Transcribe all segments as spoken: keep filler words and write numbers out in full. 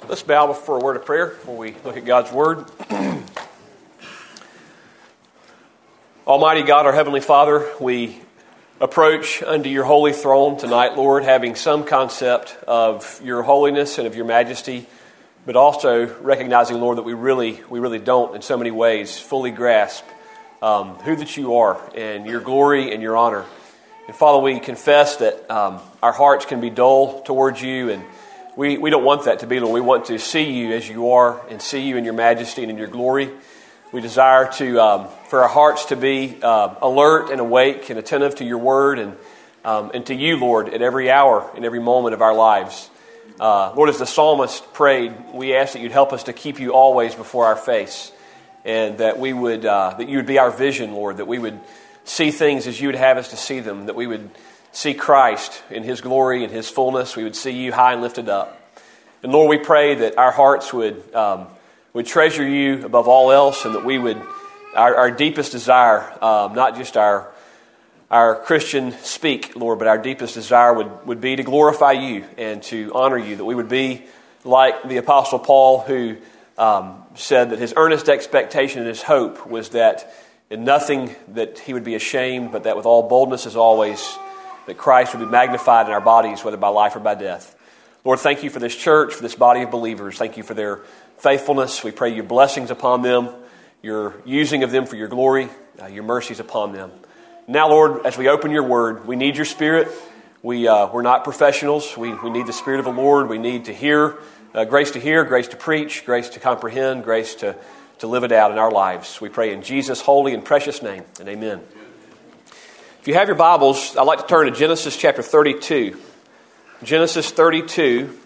Let's bow for a word of prayer before we look at God's Word. Almighty God, our Heavenly Father, we approach unto your holy throne tonight, Lord, having some concept of your holiness and of your majesty, but also recognizing, Lord, that we really, we really don't, in so many ways, fully grasp um, who that you are and your glory and your honor. And Father, we confess that um, our hearts can be dull towards you, and we, we don't want that to be, Lord. We want to see you as you are and see you in your majesty and in your glory. We desire to um, for our hearts to be uh, alert and awake and attentive to your word and um, and to you, Lord, at every hour and every moment of our lives. Uh, Lord, as the psalmist prayed, we ask that you'd help us to keep you always before our face, and that we would uh, that you would be our vision, Lord, that we would see things as you would have us to see them, that we would see Christ in his glory and his fullness. We would see you high and lifted up. And Lord, we pray that our hearts would um, would treasure you above all else, and that we would, our, our deepest desire, um, not just our our Christian speak, Lord, but our deepest desire would, would be to glorify you and to honor you, that we would be like the Apostle Paul, who um, said that his earnest expectation and his hope was that in nothing that he would be ashamed, but that with all boldness as always, that Christ would be magnified in our bodies, whether by life or by death. Lord, thank you for this church, for this body of believers. Thank you for their faithfulness. We pray your blessings upon them, your using of them for your glory, uh, your mercies upon them. Now, Lord, as we open your word, we need your Spirit. We, uh, we're not professionals. We, we need the Spirit of the Lord. We need to hear, uh, grace to hear, grace to preach, grace to comprehend, grace to, to live it out in our lives. We pray in Jesus' holy and precious name, and amen. If you have your Bibles, I'd like to turn to Genesis chapter thirty-two. Genesis thirty-two.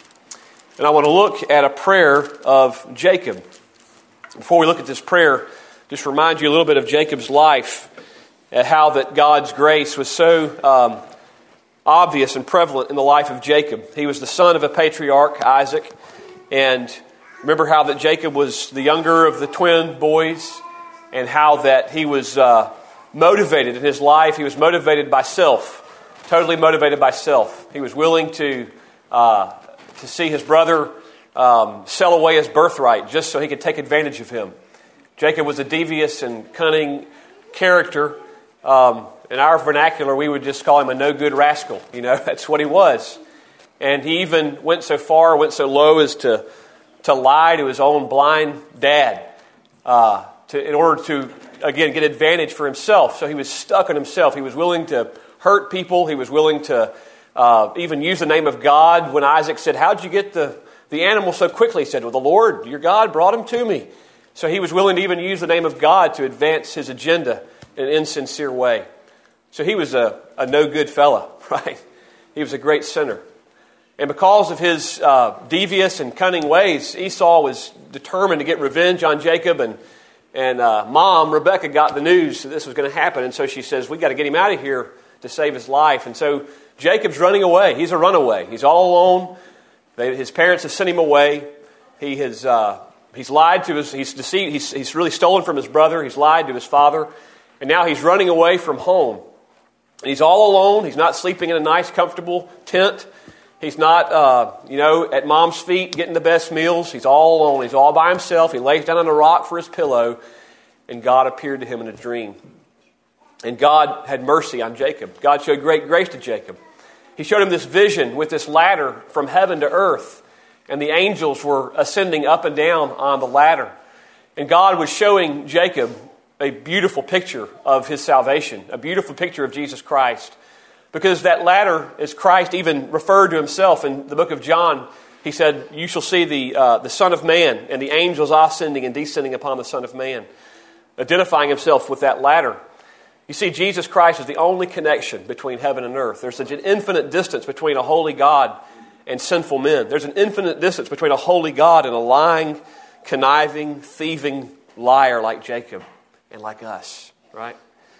And I want to look at a prayer of Jacob. Before we look at this prayer, just remind you a little bit of Jacob's life and how that God's grace was so um, obvious and prevalent in the life of Jacob. He was the son of a patriarch, Isaac. And remember how that Jacob was the younger of the twin boys, and how that he was Uh, motivated in his life. He was motivated by self, totally motivated by self. He was willing to uh, to see his brother um, sell away his birthright just so he could take advantage of him. Jacob was a devious and cunning character. Um, in our vernacular, we would just call him a no-good rascal. You know, that's what he was. And he even went so far, went so low as to to lie to his own blind dad uh, to in order to again, get advantage for himself. So he was stuck on himself. He was willing to hurt people. He was willing to uh, even use the name of God. When Isaac said, how'd you get the, the animal so quickly? He said, well, the Lord, your God, brought him to me. So he was willing to even use the name of God to advance his agenda in an insincere way. So he was a, a no-good fella, right? He was a great sinner. And because of his uh, devious and cunning ways, Esau was determined to get revenge on Jacob, and And uh, Mom, Rebecca, got the news that this was going to happen. And so she says, we got to get him out of here to save his life. And so Jacob's running away. He's a runaway. He's all alone. They, his parents have sent him away. He has uh, he's lied to his, he's deceived. He's, he's really stolen from his brother. He's lied to his father. And now he's running away from home. And he's all alone. He's not sleeping in a nice, comfortable tent. He's not, uh, you know, at Mom's feet getting the best meals. He's all alone. He's all by himself. He lays down on a rock for his pillow, and God appeared to him in a dream. And God had mercy on Jacob. God showed great grace to Jacob. He showed him this vision with this ladder from heaven to earth, and the angels were ascending up and down on the ladder. And God was showing Jacob a beautiful picture of his salvation, a beautiful picture of Jesus Christ. Because that ladder, as Christ even referred to himself in the book of John, he said, you shall see the uh, the Son of Man and the angels ascending and descending upon the Son of Man, identifying himself with that ladder. You see, Jesus Christ is the only connection between heaven and earth. There's such an infinite distance between a holy God and sinful men. There's an infinite distance between a holy God and a lying, conniving, thieving liar like Jacob and like us, right?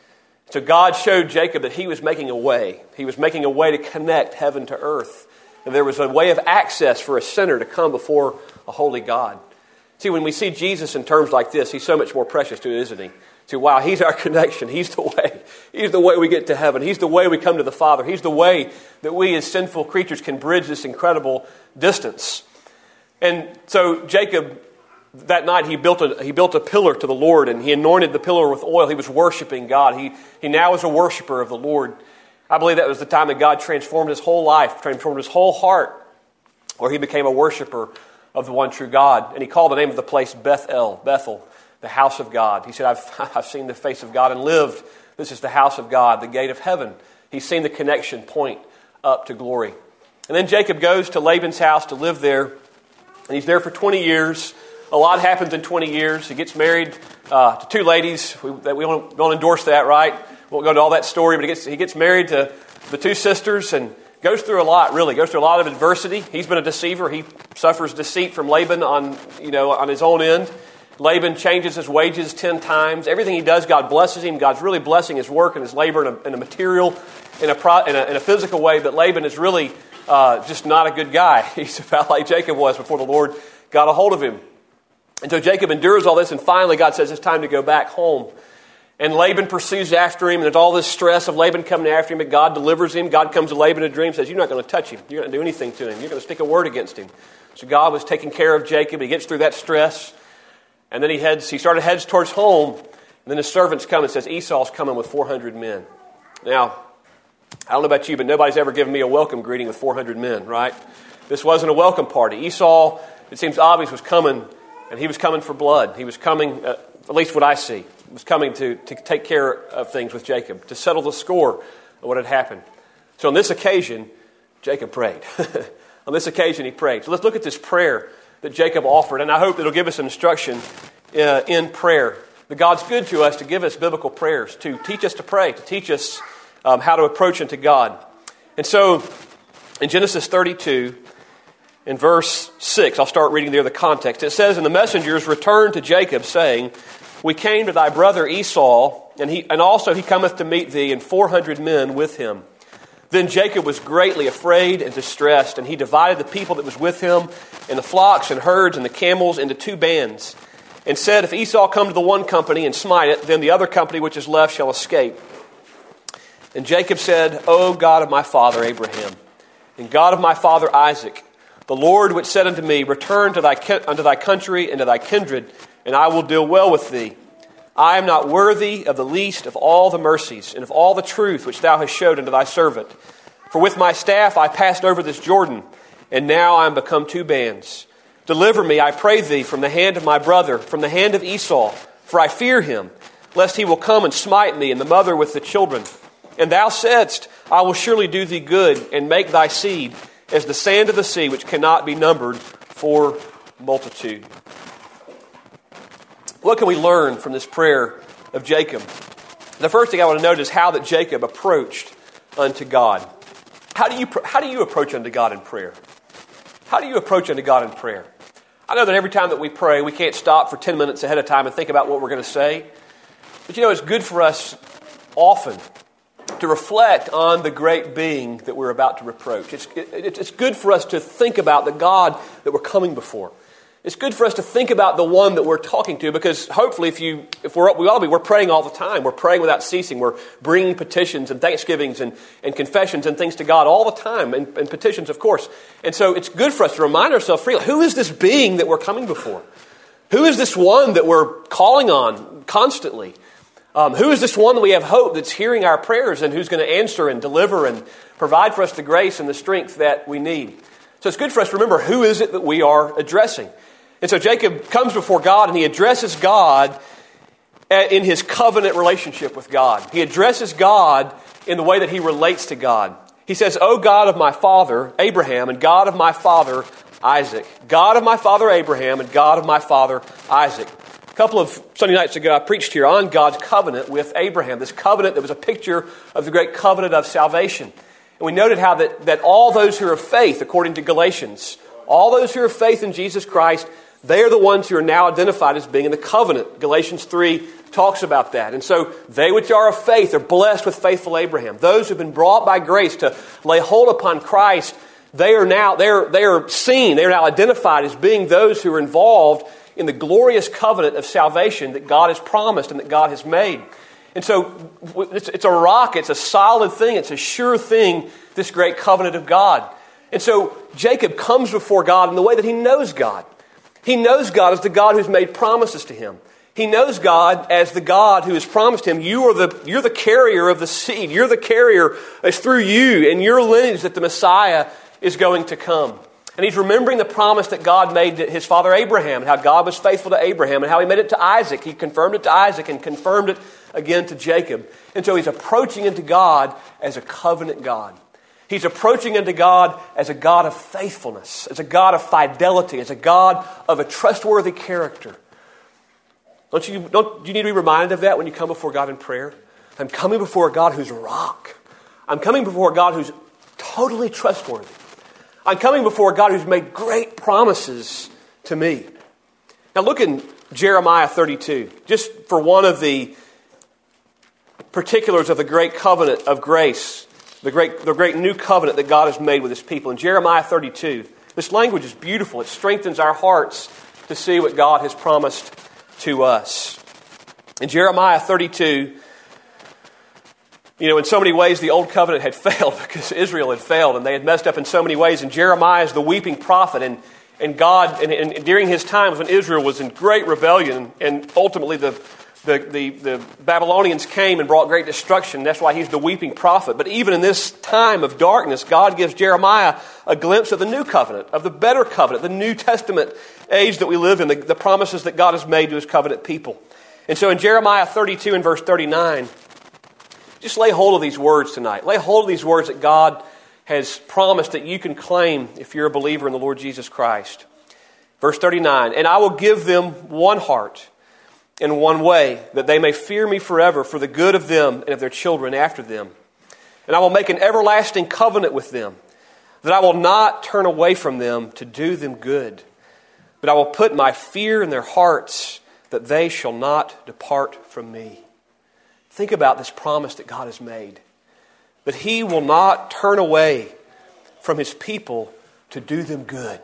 So God showed Jacob that he was making a way. He was making a way to connect heaven to earth. And there was a way of access for a sinner to come before a holy God. See, when we see Jesus in terms like this, he's so much more precious to us, isn't he? See, wow, he's our connection. He's the way. He's the way we get to heaven. He's the way we come to the Father. He's the way that we as sinful creatures can bridge this incredible distance. And so Jacob, that night, he built a he built a pillar to the Lord, and he anointed the pillar with oil. He was worshiping God. He he now is a worshiper of the Lord. I believe that was the time that God transformed his whole life, transformed his whole heart, where he became a worshiper of the one true God. And he called the name of the place Bethel, Bethel, the house of God. He said, I've, I've seen the face of God and lived. This is the house of God, the gate of heaven. He's seen the connection point up to glory. And then Jacob goes to Laban's house to live there. And he's there for twenty years. A lot happens in twenty years. He gets married uh, to two ladies. We, we don't, don't endorse that, right? We won't go into all that story, but he gets, he gets married to the two sisters and goes through a lot, really. Goes through a lot of adversity. He's been a deceiver. He suffers deceit from Laban on, you know, on his own end. Laban changes his wages ten times. Everything he does, God blesses him. God's really blessing his work and his labor in a, in a material, in a, pro, in a in a physical way. But Laban is really uh, just not a good guy. He's about like Jacob was before the Lord got a hold of him. And so Jacob endures all this, and finally God says it's time to go back home. And Laban pursues after him, and there's all this stress of Laban coming after him, but God delivers him. God comes to Laban in a dream and says, you're not going to touch him. You're not going to do anything to him. You're going to speak a word against him. So God was taking care of Jacob. He gets through that stress, and then he heads. He started heads towards home, and then his servants come and says, Esau's coming with four hundred men. Now, I don't know about you, but nobody's ever given me a welcome greeting with four hundred men, right? This wasn't a welcome party. Esau, it seems obvious, was coming, and he was coming for blood. He was coming, uh, at least what I see, was coming to, to take care of things with Jacob, to settle the score of what had happened. So on this occasion, Jacob prayed. On this occasion, he prayed. So let's look at this prayer that Jacob offered, and I hope it'll give us an instruction uh, in prayer. That God's good to us to give us biblical prayers, to teach us to pray, to teach us um, how to approach unto God. And so in Genesis thirty-two, in verse six, I'll start reading there the context. It says, and the messengers returned to Jacob, saying, we came to thy brother Esau, and he and also he cometh to meet thee, and four hundred men with him. Then Jacob was greatly afraid and distressed, and he divided the people that was with him, and the flocks and herds and the camels into two bands, and said, if Esau come to the one company and smite it, then the other company which is left shall escape. And Jacob said, O God of my father Abraham, and God of my father Isaac, the Lord which said unto me, return to thy unto thy country and to thy kindred, and I will deal well with thee. I am not worthy of the least of all the mercies and of all the truth which thou hast showed unto thy servant. For with my staff I passed over this Jordan, and now I am become two bands. Deliver me, I pray thee, from the hand of my brother, from the hand of Esau, for I fear him, lest he will come and smite me and the mother with the children. And thou saidst, I will surely do thee good, and make thy seed as the sand of the sea, which cannot be numbered for multitude. What can we learn from this prayer of Jacob? The first thing I want to note is how that Jacob approached unto God. How do you how do you approach unto God in prayer? How do you approach unto God in prayer? I know that every time that we pray, we can't stop for ten minutes ahead of time and think about what we're going to say. But you know, it's good for us often to reflect on the great being that we're about to approach. It's, it, it's good for us to think about the God that we're coming before. It's good for us to think about the one that we're talking to, because hopefully if you, if we're, we ought to be, we're praying all the time. We're praying without ceasing. We're bringing petitions and thanksgivings and, and confessions and things to God all the time, and, and petitions, of course. And so it's good for us to remind ourselves freely, who is this being that we're coming before? Who is this one that we're calling on constantly? Um, who is this one that we have hope that's hearing our prayers and who's going to answer and deliver and provide for us the grace and the strength that we need? So it's good for us to remember, who is it that we are addressing? And so Jacob comes before God and he addresses God in his covenant relationship with God. He addresses God in the way that he relates to God. He says, O God of my father Abraham and God of my father Isaac. God of my father Abraham and God of my father Isaac. A couple of Sunday nights ago I preached here on God's covenant with Abraham. This covenant that was a picture of the great covenant of salvation. And we noted how that, that all those who are of faith, according to Galatians, all those who are of faith in Jesus Christ, they are the ones who are now identified as being in the covenant. Galatians three talks about that. And so they which are of faith are blessed with faithful Abraham. Those who have been brought by grace to lay hold upon Christ, they are now they are, they are seen, they are now identified as being those who are involved in the glorious covenant of salvation that God has promised and that God has made. And so it's, it's a rock, it's a solid thing, it's a sure thing, this great covenant of God. And so Jacob comes before God in the way that he knows God. He knows God as the God who's made promises to him. He knows God as the God who has promised him, you are the, you're the carrier of the seed. You're the carrier. It's through you and your lineage that the Messiah is going to come. And he's remembering the promise that God made to his father Abraham, and how God was faithful to Abraham, and how he made it to Isaac. He confirmed it to Isaac and confirmed it again to Jacob. And so he's approaching into God as a covenant God. He's approaching into God as a God of faithfulness, as a God of fidelity, as a God of a trustworthy character. Don't you, don't you need to be reminded of that when you come before God in prayer? I'm coming before a God who's a rock. I'm coming before a God who's totally trustworthy. I'm coming before a God who's made great promises to me. Now look in Jeremiah thirty-two, just for one of the particulars of the great covenant of grace, the great, the great new covenant that God has made with his people. In Jeremiah thirty-two, this language is beautiful. It strengthens our hearts to see what God has promised to us. In Jeremiah thirty-two, you know, in so many ways the old covenant had failed because Israel had failed and they had messed up in so many ways. And Jeremiah is the weeping prophet, and, and God, and, and during his times when Israel was in great rebellion, and ultimately the, the, the, the Babylonians came and brought great destruction. That's why he's the weeping prophet. But even in this time of darkness, God gives Jeremiah a glimpse of the new covenant, of the better covenant, the New Testament age that we live in, the, the promises that God has made to his covenant people. And so in Jeremiah thirty-two and verse thirty-nine, just lay hold of these words tonight. Lay hold of these words that God has promised that you can claim if you're a believer in the Lord Jesus Christ. Verse thirty-nine, and I will give them one heart and one way, that they may fear me forever for the good of them and of their children after them. And I will make an everlasting covenant with them, that I will not turn away from them to do them good, but I will put my fear in their hearts, that they shall not depart from me. Think about this promise that God has made, that he will not turn away from his people to do them good.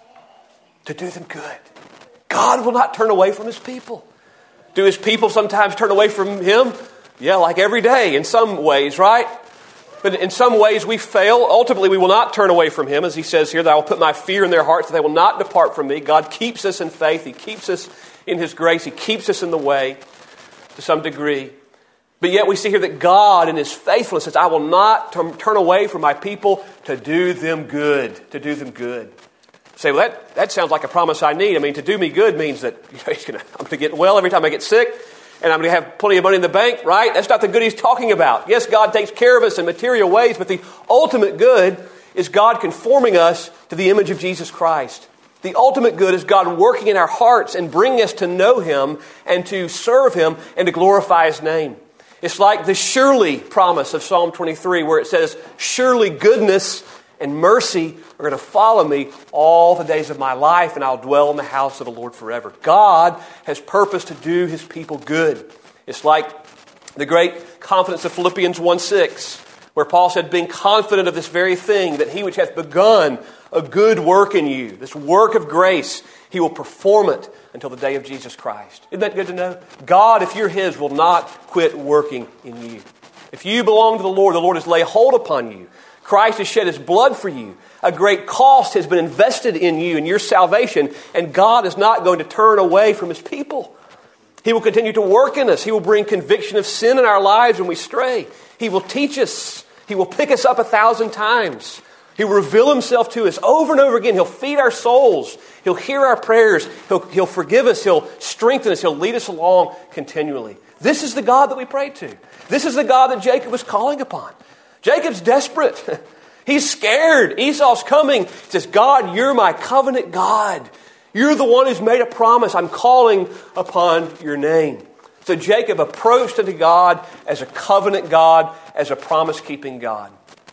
To do them good. God will not turn away from his people. Do his people sometimes turn away from him? Yeah, like every day in some ways, right? But in some ways we fail. Ultimately, we will not turn away from him, as he says here, that I will put my fear in their hearts, that they will not depart from me. God keeps us in faith. He keeps us in his grace. He keeps us in the way to some degree. But yet we see here that God in his faithfulness says, I will not t- turn away from my people to do them good. To do them good. You say, well, that, that sounds like a promise I need. I mean, to do me good means that you know, he's gonna, I'm going to get well every time I get sick, and I'm going to have plenty of money in the bank, right? That's not the good he's talking about. Yes, God takes care of us in material ways, but the ultimate good is God conforming us to the image of Jesus Christ. The ultimate good is God working in our hearts and bringing us to know him and to serve him and to glorify his name. It's like the surely promise of Psalm twenty-three, where it says, surely goodness and mercy are going to follow me all the days of my life, and I'll dwell in the house of the Lord forever. God has purposed to do his people good. It's like the great confidence of Philippians one six, where Paul said, being confident of this very thing, that he which hath begun a good work in you, this work of grace, he will perform it until the day of Jesus Christ. Isn't that good to know? God, if you're his, will not quit working in you. If you belong to the Lord, the Lord has laid hold upon you. Christ has shed his blood for you. A great cost has been invested in you and your salvation, and God is not going to turn away from his people. He will continue to work in us. He will bring conviction of sin in our lives when we stray. He will teach us. He will pick us up a thousand times. He will reveal himself to us over and over again. He'll feed our souls. He'll hear our prayers. He'll, he'll forgive us. He'll strengthen us. He'll lead us along continually. This is the God that we pray to. This is the God that Jacob was calling upon. Jacob's desperate. He's scared. Esau's coming. He says, God, you're my covenant God. You're the one who's made a promise. I'm calling upon your name. So Jacob approached unto God as a covenant God, as a promise-keeping God.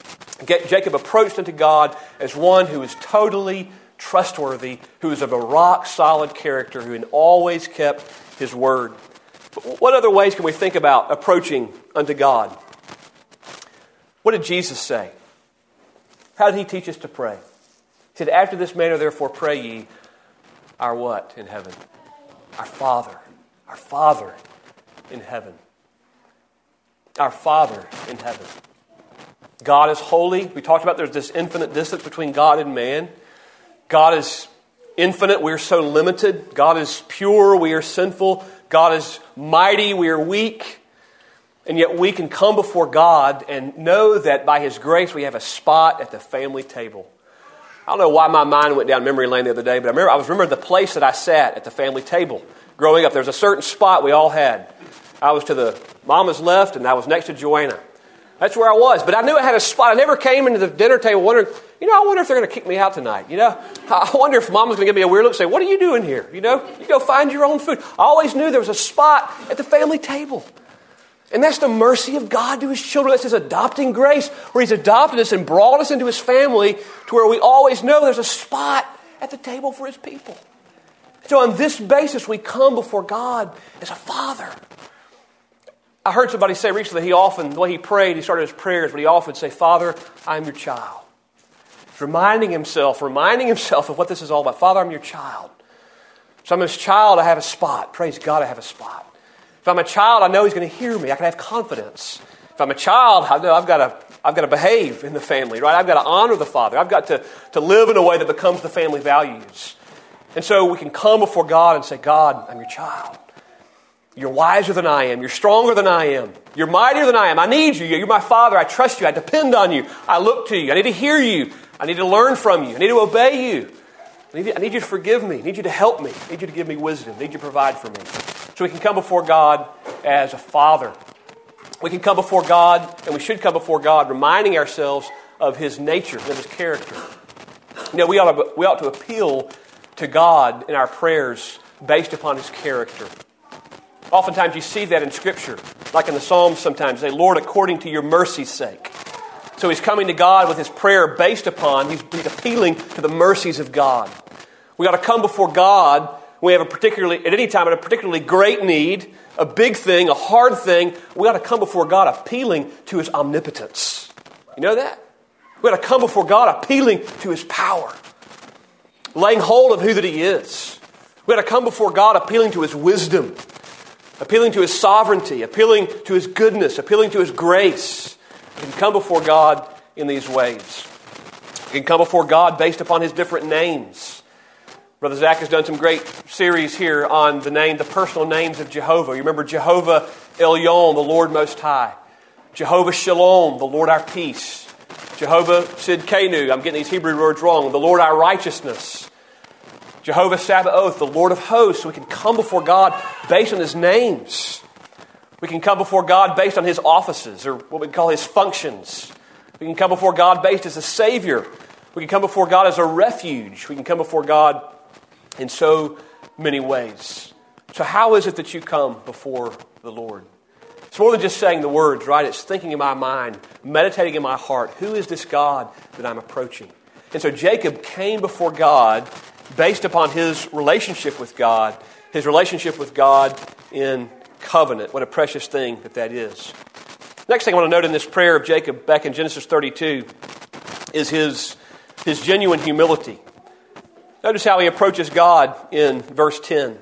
Jacob approached unto God as one who is totally trustworthy, who is of a rock-solid character, who always kept his word. But what other ways can we think about approaching unto God? What did Jesus say? How did he teach us to pray? He said, after this manner, therefore, pray ye, our what in heaven? Our Father. Our Father in heaven. Our Father in heaven. God is holy. We talked about there's this infinite distance between God and man. God is infinite. We are so limited. God is pure. We are sinful. God is mighty. We are weak. And yet we can come before God and know that by His grace we have a spot at the family table. I don't know why my mind went down memory lane the other day, but I remember I was remembering the place that I sat at the family table. Growing up, there was a certain spot we all had. I was to the mama's left, and I was next to Joanna. That's where I was. But I knew I had a spot. I never came into the dinner table wondering, you know, I wonder if they're going to kick me out tonight. You know, I wonder if Mama's going to give me a weird look and say, what are you doing here? You know, you go find your own food. I always knew there was a spot at the family table. And that's the mercy of God to His children. That's His adopting grace, where He's adopted us and brought us into His family to where we always know there's a spot at the table for His people. So on this basis, we come before God as a Father. I heard somebody say recently, he often, the way he prayed, he started his prayers, but he often say, Father, I'm your child. He's reminding himself, reminding himself of what this is all about. Father, I'm your child. So I'm His child, I have a spot. Praise God, I have a spot. If I'm a child, I know He's going to hear me. I can have confidence. If I'm a child, I know I've got to, I've got to behave in the family, right? I've got to honor the Father. I've got to, to live in a way that becomes the family values. And so we can come before God and say, God, I'm your child. You're wiser than I am. You're stronger than I am. You're mightier than I am. I need you. You're my Father. I trust you. I depend on you. I look to you. I need to hear you. I need to learn from you. I need to obey you. I need, you, I need you to forgive me. I need you to help me. I need you to give me wisdom. I need you to provide for me. So we can come before God as a Father. We can come before God, and we should come before God reminding ourselves of His nature, of His character. You know, we ought to, we ought to appeal to God in our prayers based upon His character. Oftentimes you see that in Scripture, like in the Psalms sometimes. Say, Lord, according to your mercy's sake. So he's coming to God with his prayer based upon, he's, he's appealing to the mercies of God. We ought to come before God when we have a particularly, at any time, a particularly great need, a big thing, a hard thing. We ought to come before God appealing to His omnipotence. You know that? We ought to come before God appealing to His power, laying hold of who that He is. We ought to come before God appealing to His wisdom, appealing to His sovereignty, appealing to His goodness, appealing to His grace. We can come before God in these ways. We can come before God based upon His different names. Brother Zach has done some great series here on the name, the personal names of Jehovah. You remember Jehovah Elyon, the Lord Most High. Jehovah Shalom, the Lord our peace. Jehovah Sidkenu, I'm getting these Hebrew words wrong, the Lord our righteousness. Jehovah Sabaoth, the Lord of hosts. So we can come before God based on His names. We can come before God based on His offices, or what we call His functions. We can come before God based as a Savior. We can come before God as a refuge. We can come before God in so many ways. So how is it that you come before the Lord? It's more than just saying the words, right? It's thinking in my mind, meditating in my heart, who is this God that I'm approaching? And so Jacob came before God based upon his relationship with God, his relationship with God in covenant. What a precious thing that that is. Next thing I want to note in this prayer of Jacob back in Genesis thirty-two is his, his genuine humility. Notice how he approaches God in verse ten.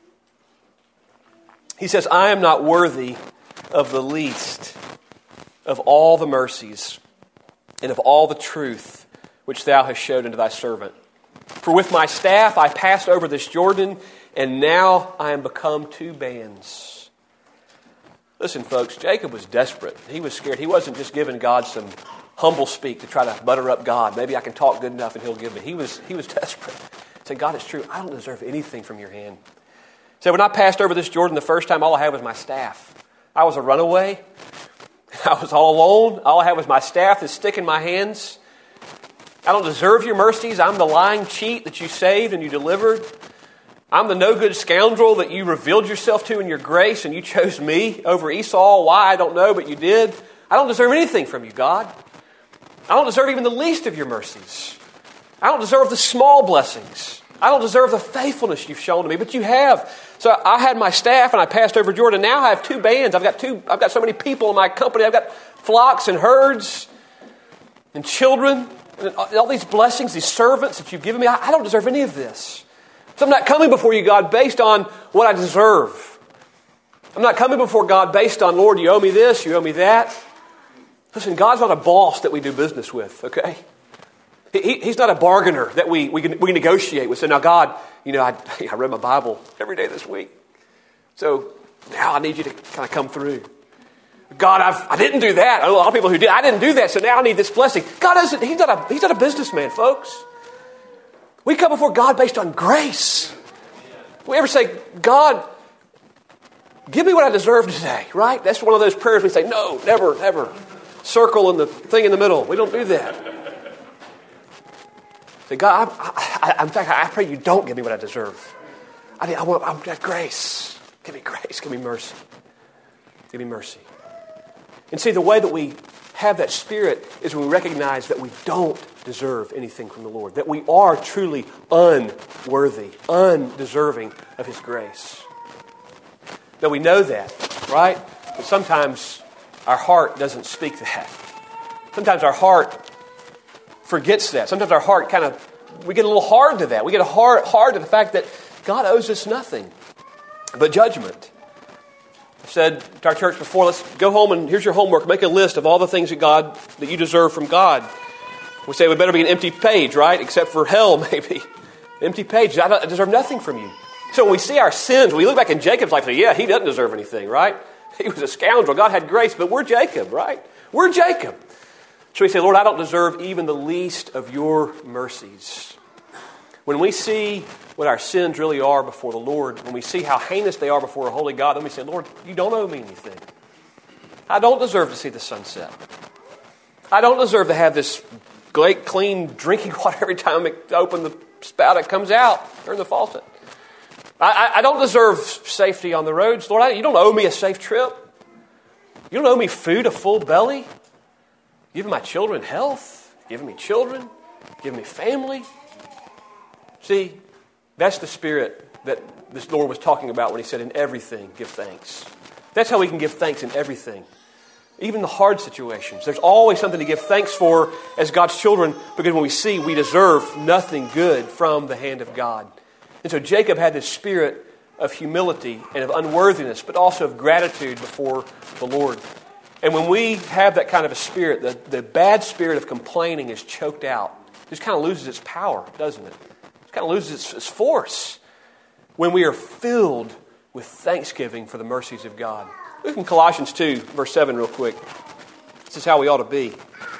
He says, I am not worthy of the least of all the mercies and of all the truth which thou hast showed unto thy servant. For with my staff I passed over this Jordan, and now I am become two bands. Listen, folks, Jacob was desperate. He was scared. He wasn't just giving God some humble speak to try to butter up God. Maybe I can talk good enough and He'll give me. He was, he was desperate. He said, God, it's true. I don't deserve anything from your hand. He said, when I passed over this Jordan the first time, all I had was my staff. I was a runaway. I was all alone. All I had was my staff, this stick in my hands. I don't deserve your mercies. I'm the lying cheat that you saved and you delivered. I'm the no-good scoundrel that you revealed yourself to in your grace, and you chose me over Esau. Why, I don't know, but you did. I don't deserve anything from you, God. I don't deserve even the least of your mercies. I don't deserve the small blessings. I don't deserve the faithfulness you've shown to me, but you have. So I had my staff and I passed over Jordan. Now I have two bands. I've got two. I've got so many people in my company. I've got flocks and herds and children and all these blessings, these servants that you've given me. I don't deserve any of this. So I'm not coming before you, God, based on what I deserve. I'm not coming before God based on, Lord, you owe me this, you owe me that. Listen, God's not a boss that we do business with, okay? He, he's not a bargainer that we, we, can, we can negotiate with. So now, God, you know, I, I read my Bible every day this week. So now I need you to kind of come through. God, I've, I didn't do that. I know a lot of people who did. I didn't do that, so now I need this blessing. God isn't, he's not a, he's not a businessman, folks. We come before God based on grace. We ever say, God, give me what I deserve today, right? That's one of those prayers we say, no, never, never. Circle in the thing in the middle. We don't do that. Say, God, I, I, in fact, I pray you don't give me what I deserve. I, mean, I want I want grace. Give me grace. Give me mercy. Give me mercy. And see, the way that we have that spirit is when we recognize that we don't deserve anything from the Lord, that we are truly unworthy, undeserving of His grace. Now, we know that, right? But sometimes our heart doesn't speak that. Sometimes our heart forgets that. Sometimes our heart kind of, we get a little hard to that. We get hard, hard to the fact that God owes us nothing but judgment. I said to our church before, let's go home and here's your homework. Make a list of all the things that God, that you deserve from God. We say it would better be an empty page, right? Except for hell, maybe. Empty page. I, don't, I deserve nothing from you. So when we see our sins, when we look back in Jacob's life, we say, yeah, he doesn't deserve anything, right? He was a scoundrel. God had grace, but we're Jacob, right? We're Jacob. So we say, Lord, I don't deserve even the least of your mercies. When we see what our sins really are before the Lord, when we see how heinous they are before a holy God, then we say, Lord, you don't owe me anything. I don't deserve to see the sunset. I don't deserve to have this great, clean drinking water every time I open the spout, it comes out, turn the faucet. I, I don't deserve safety on the roads. Lord, I, you don't owe me a safe trip. You don't owe me food, a full belly. Giving my children health, giving me children, giving me family. See, that's the spirit that this Lord was talking about when He said, in everything, give thanks. That's how we can give thanks in everything. Even the hard situations. There's always something to give thanks for as God's children, because when we see we deserve nothing good from the hand of God. And so Jacob had this spirit of humility and of unworthiness, but also of gratitude before the Lord. And when we have that kind of a spirit, the, the bad spirit of complaining is choked out. It just kind of loses its power, doesn't it? It kind of loses its, its force when we are filled with thanksgiving for the mercies of God. Look in Colossians two, verse seven real quick. This is how we ought to be.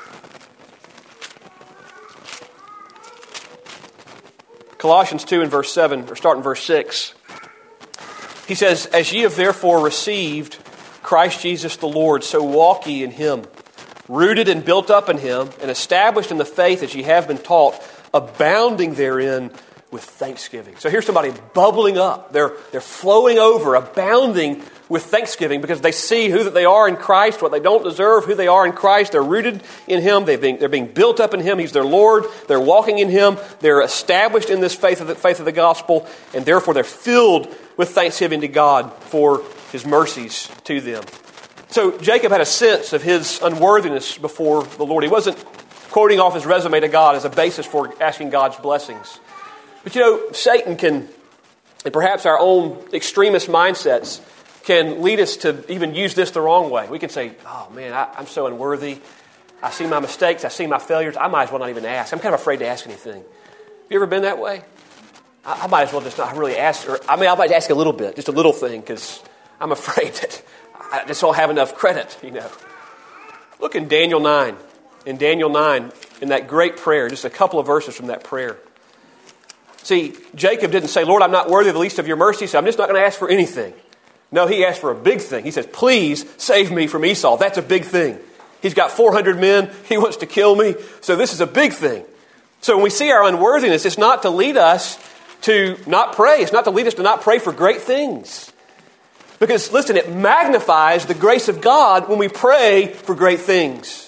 Colossians two and verse seven, or start in verse six. He says, as ye have therefore received Christ Jesus the Lord, so walk ye in Him, rooted and built up in Him, and established in the faith as ye have been taught, abounding therein with thanksgiving. So here's somebody bubbling up. They're, they're flowing over, abounding with thanksgiving because they see who that they are in Christ, what they don't deserve, who they are in Christ. They're rooted in Him. They've been, they're being built up in Him. He's their Lord. They're walking in Him. They're established in this faith of the, faith of the gospel, and therefore they're filled with thanksgiving to God for His mercies to them. So Jacob had a sense of his unworthiness before the Lord. He wasn't quoting off his resume to God as a basis for asking God's blessings. But you know, Satan can, and perhaps our own extremist mindsets, can lead us to even use this the wrong way. We can say, oh man, I, I'm so unworthy. I see my mistakes. I see my failures. I might as well not even ask. I'm kind of afraid to ask anything. Have you ever been that way? I, I might as well just not really ask. Or I mean, I might ask a little bit, just a little thing, because I'm afraid that I just don't have enough credit, you know. Look in Daniel nine. In Daniel nine, in that great prayer, just a couple of verses from that prayer. See, Jacob didn't say, Lord, I'm not worthy of the least of your mercy, so I'm just not going to ask for anything. No, he asked for a big thing. He says, please save me from Esau. That's a big thing. He's got four hundred men. He wants to kill me. So this is a big thing. So when we see our unworthiness, it's not to lead us to not pray. It's not to lead us to not pray for great things. Because, listen, it magnifies the grace of God when we pray for great things.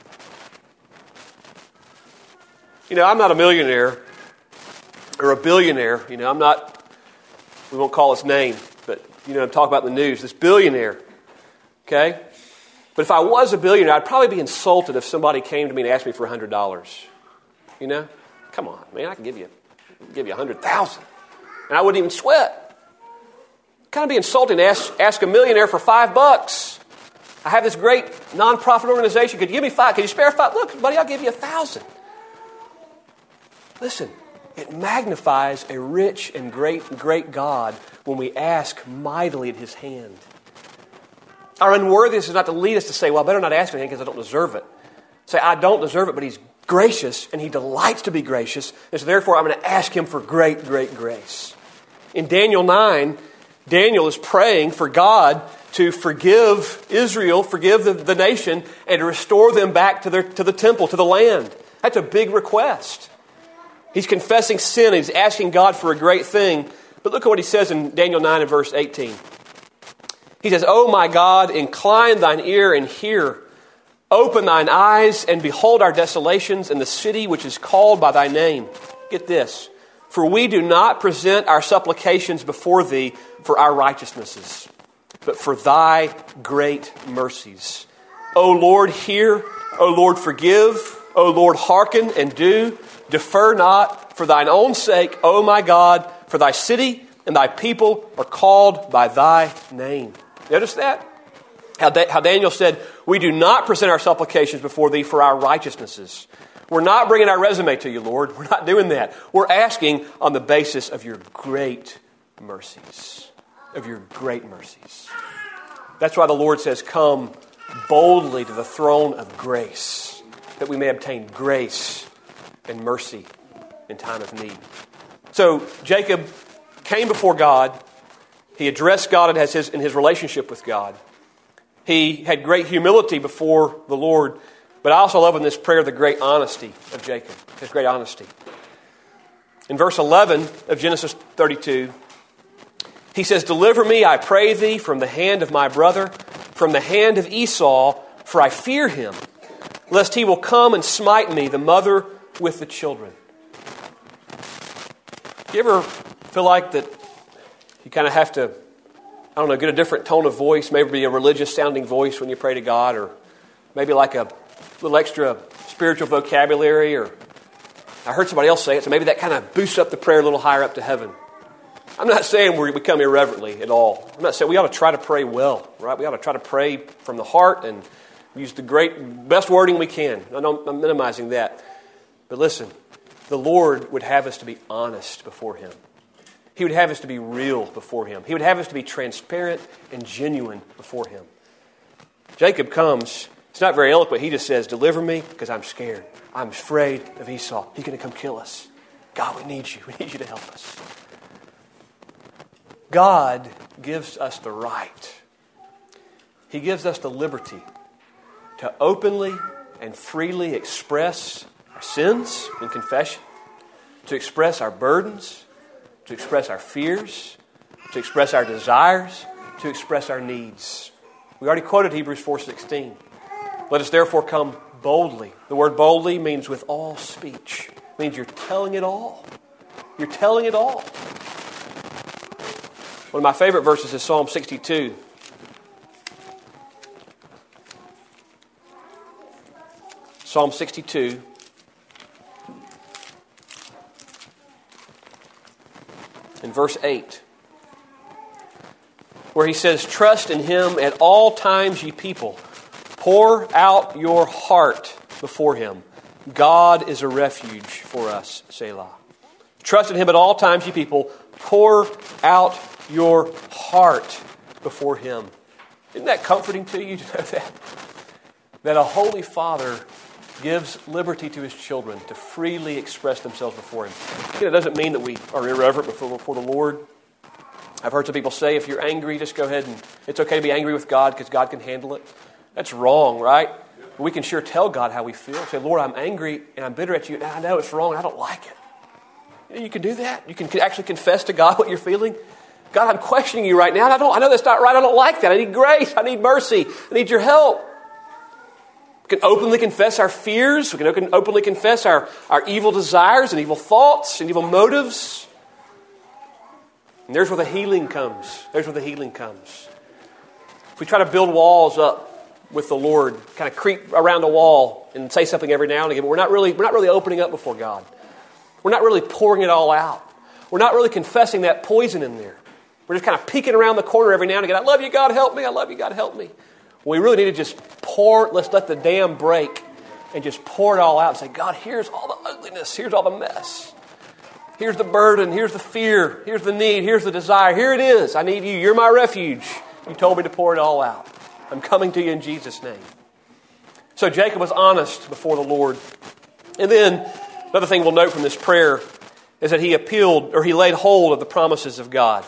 You know, I'm not a millionaire or a billionaire. You know, I'm not, we won't call his name, but, you know, I'm talking about the news, this billionaire. Okay? But if I was a billionaire, I'd probably be insulted if somebody came to me and asked me for one hundred dollars. You know? Come on, man, I can give you, give you one hundred thousand dollars. And I wouldn't even sweat. Kind of be insulting to ask, ask a millionaire for five bucks. I have this great nonprofit organization. Could you give me five? Could you spare five? Look, buddy, I'll give you a thousand. Listen, it magnifies a rich and great, great God when we ask mightily at His hand. Our unworthiness is not to lead us to say, well, I better not ask anything because I don't deserve it. Say, I don't deserve it, but He's gracious and He delights to be gracious. And so therefore, I'm going to ask Him for great, great grace. In Daniel nine, Daniel is praying for God to forgive Israel, forgive the, the nation, and to restore them back to, their, to the temple, to the land. That's a big request. He's confessing sin. He's asking God for a great thing. But look at what he says in Daniel nine and verse eighteen. He says, "O my God, incline thine ear and hear. Open thine eyes and behold our desolations in the city which is called by thy name." Get this. "For we do not present our supplications before thee for our righteousnesses, but for thy great mercies. O Lord, hear. O Lord, forgive. O Lord, hearken and do. Defer not for thine own sake, O my God, for thy city and thy people are called by thy name." Notice that? How, da- how Daniel said, we do not present our supplications before thee for our righteousnesses. We're not bringing our resume to you, Lord. We're not doing that. We're asking on the basis of your great mercies. Of your great mercies. That's why the Lord says, come boldly to the throne of grace, that we may obtain grace and mercy in time of need. So Jacob came before God. He addressed God as his, in his relationship with God. He had great humility before the Lord. But I also love in this prayer the great honesty of Jacob. His great honesty. In verse eleven of Genesis thirty-two, he says, "Deliver me, I pray thee, from the hand of my brother, from the hand of Esau, for I fear him, lest he will come and smite me, the mother with the children." You ever feel like that you kind of have to, I don't know, get a different tone of voice, maybe be a religious sounding voice when you pray to God, or maybe like a little extra spiritual vocabulary, or I heard somebody else say it, so maybe that kind of boosts up the prayer a little higher up to heaven. I'm not saying we come irreverently at all. I'm not saying we ought to try to pray well, right? We ought to try to pray from the heart and use the great, best wording we can. I know I'm minimizing that. But listen, the Lord would have us to be honest before Him. He would have us to be real before Him. He would have us to be transparent and genuine before Him. Jacob comes, it's not very eloquent. He just says, "Deliver me because I'm scared. I'm afraid of Esau. He's going to come kill us. God, we need you. We need you to help us." God gives us the right. He gives us the liberty to openly and freely express our sins in confession, to express our burdens, to express our fears, to express our desires, to express our needs. We already quoted Hebrews four sixteen. "Let us therefore come boldly." The word boldly means with all speech. It means you're telling it all. You're telling it all. One of my favorite verses is Psalm sixty-two. Psalm sixty-two. In verse eight. Where he says, "Trust in Him at all times, ye people. Pour out your heart before Him. God is a refuge for us, Selah." Trust in Him at all times, ye people. Pour out your heart before Him. Isn't that comforting to you to know that? That a holy Father gives liberty to His children to freely express themselves before Him. You know, it doesn't mean that we are irreverent before, before the Lord. I've heard some people say, if you're angry, just go ahead and it's okay to be angry with God because God can handle it. That's wrong, right? We can sure tell God how we feel. Say, "Lord, I'm angry and I'm bitter at you, and I know it's wrong and I don't like it." You know, you can do that. You can actually confess to God what you're feeling. "God, I'm questioning you right now, and I don't I know that's not right. I don't like that. I need grace. I need mercy. I need your help." We can openly confess our fears. We can openly confess our, our evil desires and evil thoughts and evil motives. And there's where the healing comes. There's where the healing comes. If we try to build walls up with the Lord, kind of creep around a wall and say something every now and again, but we're not really we're not really opening up before God. We're not really pouring it all out. We're not really confessing that poison in there. We're just kind of peeking around the corner every now and again. "I love you, God, help me. I love you, God, help me." We really need to just pour, let's let the dam break and just pour it all out and say, God, here's all the ugliness. Here's all the mess. Here's the burden. Here's the fear. Here's the need. Here's the desire. Here it is. I need you. You're my refuge. You told me to pour it all out. I'm coming to you in Jesus' name. So Jacob was honest before the Lord. And then another thing we'll note from this prayer is that he appealed, or he laid hold of the promises of God.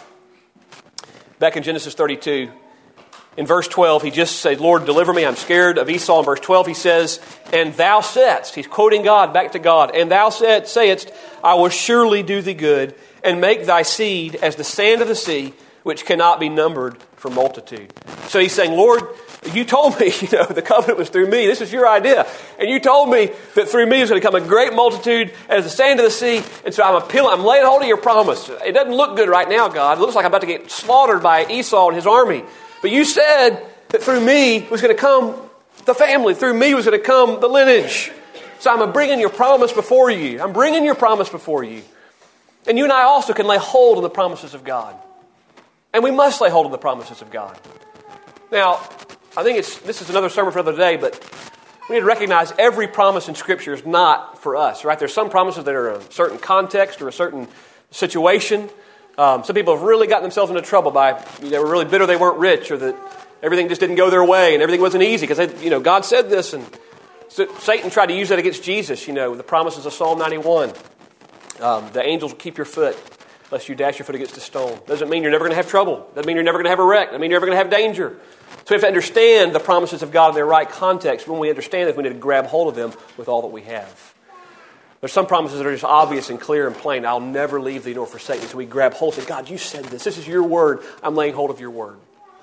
Back in Genesis thirty-two, in verse twelve, he just said, Lord, deliver me, I'm scared of Esau. In verse twelve, he says, and thou saidst, he's quoting God, back to God, and thou said, sayest, I will surely do thee good, and make thy seed as the sand of the sea, which cannot be numbered for multitude. So he's saying, Lord, you told me, you know, the covenant was through me. This is your idea. And you told me that through me is going to come a great multitude as the sand of the sea. And so I'm appealing, I'm laying hold of your promise. It doesn't look good right now, God. It looks like I'm about to get slaughtered by Esau and his army. But you said that through me was going to come the family. Through me was going to come the lineage. So I'm bringing your promise before you. I'm bringing your promise before you. And you and I also can lay hold of the promises of God. And we must lay hold of the promises of God. Now, I think it's this is another sermon for another day, but we need to recognize every promise in Scripture is not for us, right? There's some promises that are in a certain context or a certain situation. Um, some people have really gotten themselves into trouble by, they were really bitter they weren't rich, or that everything just didn't go their way and everything wasn't easy because, you know, God said this. And so Satan tried to use that against Jesus, you know, the promises of Psalm ninety-one. Um, the angels will keep your foot, lest you dash your foot against a stone. Doesn't mean you're never going to have trouble. Doesn't mean you're never going to have a wreck. Doesn't mean you're never going to have danger. So we have to understand the promises of God in their right context. When we understand this, we need to grab hold of them with all that we have. There's some promises that are just obvious and clear and plain. I'll never leave thee nor forsake thee. So we grab hold and say, God, you said this. This is your word. I'm laying hold of your word.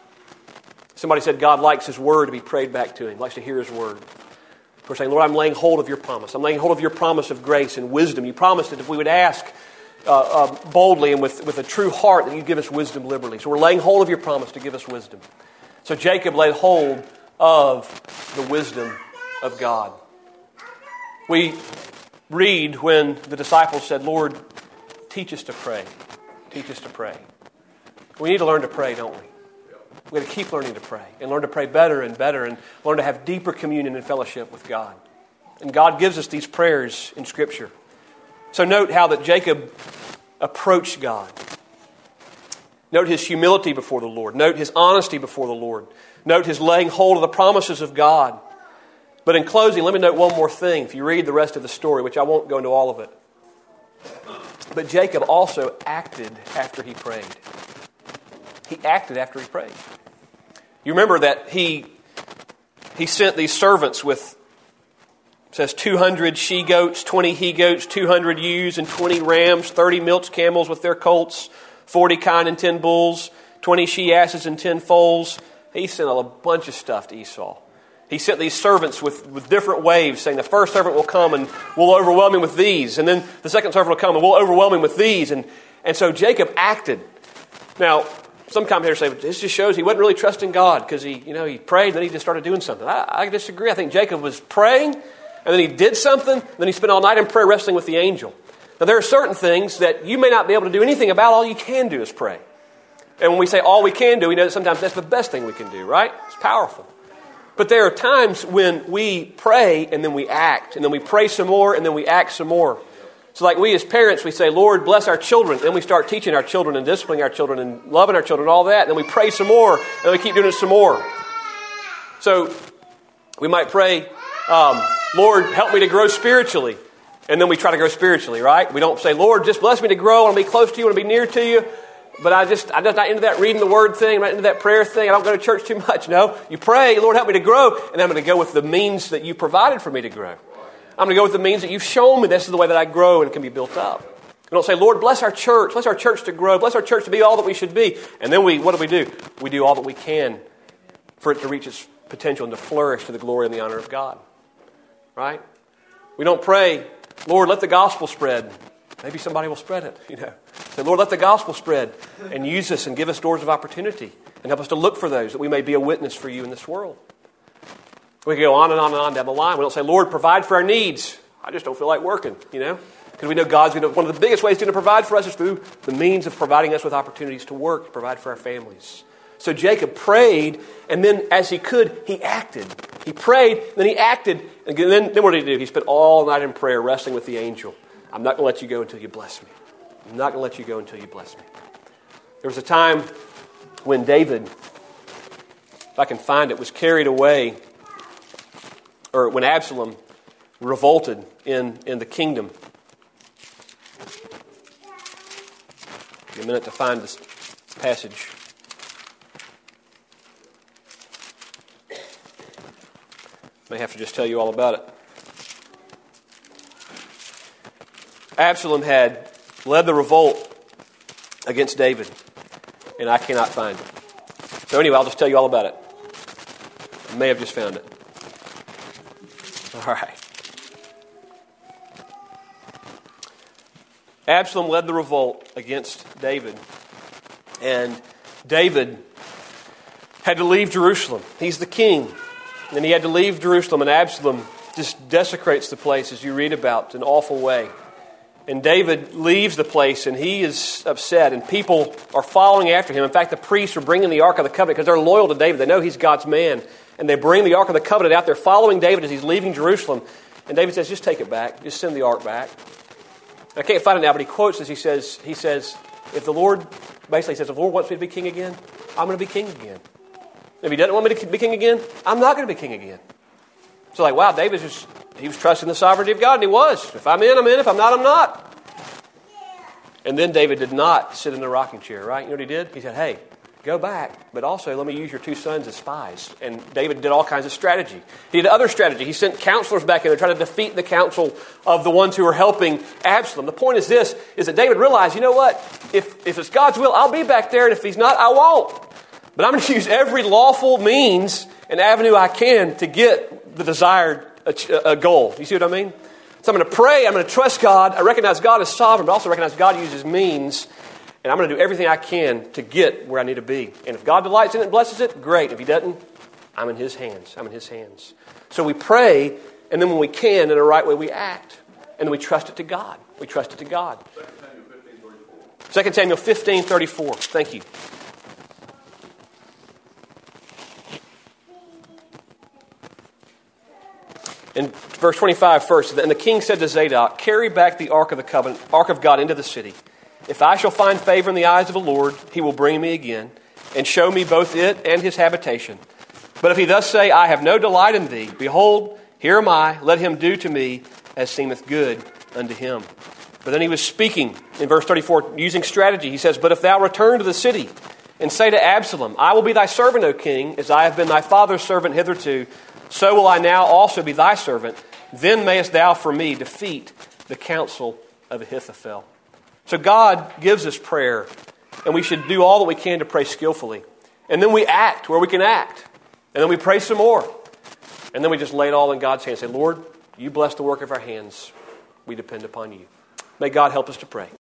Somebody said God likes his word to be prayed back to him. He likes to hear his word. We're saying, Lord, I'm laying hold of your promise. I'm laying hold of your promise of grace and wisdom. You promised that if we would ask uh, uh, boldly and with, with a true heart, that you'd give us wisdom liberally. So we're laying hold of your promise to give us wisdom. So Jacob laid hold of the wisdom of God. We read when the disciples said, Lord, teach us to pray. Teach us to pray. We need to learn to pray, don't we? We've got to keep learning to pray and learn to pray better and better and learn to have deeper communion and fellowship with God. And God gives us these prayers in Scripture. So note how that Jacob approached God. Note his humility before the Lord. Note his honesty before the Lord. Note his laying hold of the promises of God. But in closing, let me note one more thing. If you read the rest of the story, which I won't go into all of it. But Jacob also acted after he prayed. He acted after he prayed. You remember that he he sent these servants with, it says two hundred she-goats, twenty he-goats, two hundred ewes, and twenty rams, thirty milch camels with their colts, forty kine and ten bulls, twenty she-asses and ten foals. He sent a bunch of stuff to Esau. He sent these servants with, with different waves, saying the first servant will come and we'll overwhelm him with these. And then the second servant will come and we'll overwhelm him with these. And, and so Jacob acted. Now, some commentators say this just shows he wasn't really trusting God because he, you know, he prayed and then he just started doing something. I, I disagree. I think Jacob was praying and then he did something. And then he spent all night in prayer wrestling with the angel. Now, there are certain things that you may not be able to do anything about. All you can do is pray. And when we say all we can do, we know that sometimes that's the best thing we can do, right? It's powerful. But there are times when we pray and then we act. And then we pray some more and then we act some more. So like we as parents, we say, Lord, bless our children. Then we start teaching our children and disciplining our children and loving our children and all that. And then we pray some more and then we keep doing it some more. So we might pray, um, Lord, help me to grow spiritually. And then we try to grow spiritually, right? We don't say, Lord, just bless me to grow. I want to be close to you. I want to be near to you. But I just, I'm just not into that reading the word thing. I'm not into that prayer thing. I don't go to church too much. No, you pray, Lord, help me to grow. And then I'm going to go with the means that you provided for me to grow. I'm going to go with the means that you've shown me. This is the way that I grow and can be built up. We don't say, Lord, bless our church. Bless our church to grow. Bless our church to be all that we should be. And then we, what do we do? We do all that we can for it to reach its potential and to flourish to the glory and the honor of God. Right? We don't pray, Lord, let the gospel spread. Maybe somebody will spread it, you know. Say, Lord, let the gospel spread and use us and give us doors of opportunity and help us to look for those that we may be a witness for you in this world. We can go on and on and on down the line. We don't say, Lord, provide for our needs. I just don't feel like working, you know. Because we know God's going to, one of the biggest ways He's going to provide for us is through the means of providing us with opportunities to work, to provide for our families. So Jacob prayed, and then as he could, he acted. He prayed, then he acted, and then, then what did he do? He spent all night in prayer wrestling with the angel. I'm not going to let you go until you bless me. I'm not going to let you go until you bless me. There was a time when David, if I can find it, was carried away, or when Absalom revolted in, in the kingdom. Give me a minute to find this passage. May have to just tell you all about it. Absalom had led the revolt against David, and I cannot find it. So anyway, I'll just tell you all about it. I may have just found it. All right. Absalom led the revolt against David, and David had to leave Jerusalem. He's the king, and he had to leave Jerusalem, and Absalom just desecrates the place, as you read about, in an awful way. And David leaves the place, and he is upset, and people are following after him. In fact, the priests are bringing the Ark of the Covenant because they're loyal to David. They know he's God's man, and they bring the Ark of the Covenant out there following David as he's leaving Jerusalem. And David says, just take it back. Just send the Ark back. I can't find it now, but he quotes this. He says, he says, if the Lord, basically says, if the Lord wants me to be king again, I'm going to be king again. If he doesn't want me to be king again, I'm not going to be king again. So like, wow, David just, he was trusting the sovereignty of God, and he was. If I'm in, I'm in. If I'm not, I'm not. And then David did not sit in the rocking chair, right? You know what he did? He said, hey, go back, but also let me use your two sons as spies. And David did all kinds of strategy. He did other strategy. He sent counselors back in there trying to defeat the counsel of the ones who were helping Absalom. The point is this, is that David realized, you know what? If, if it's God's will, I'll be back there, and if he's not, I won't. But I'm going to use every lawful means and avenue I can to get the desired uh, goal. You see what I mean? So I'm going to pray, I'm going to trust God. I recognize God is sovereign, but also recognize God uses means. And I'm going to do everything I can to get where I need to be. And if God delights in it and blesses it, great. If he doesn't, I'm in his hands. I'm in his hands. So we pray, and then when we can, in a right way, we act. And then we trust it to God. We trust it to God. Second Samuel fifteen thirty-four. Thank you. In verse twenty-five first, and the king said to Zadok, carry back the ark of the covenant, ark of God into the city. If I shall find favor in the eyes of the Lord, he will bring me again and show me both it and his habitation. But if he thus say, I have no delight in thee, behold, here am I, let him do to me as seemeth good unto him. But then he was speaking in verse thirty-four, using strategy. He says, but if thou return to the city and say to Absalom, I will be thy servant, O king, as I have been thy father's servant hitherto, so will I now also be thy servant. Then mayest thou for me defeat the counsel of Ahithophel. So God gives us prayer, and we should do all that we can to pray skillfully. And then we act where we can act. And then we pray some more. And then we just lay it all in God's hands. Say, Lord, you bless the work of our hands. We depend upon you. May God help us to pray.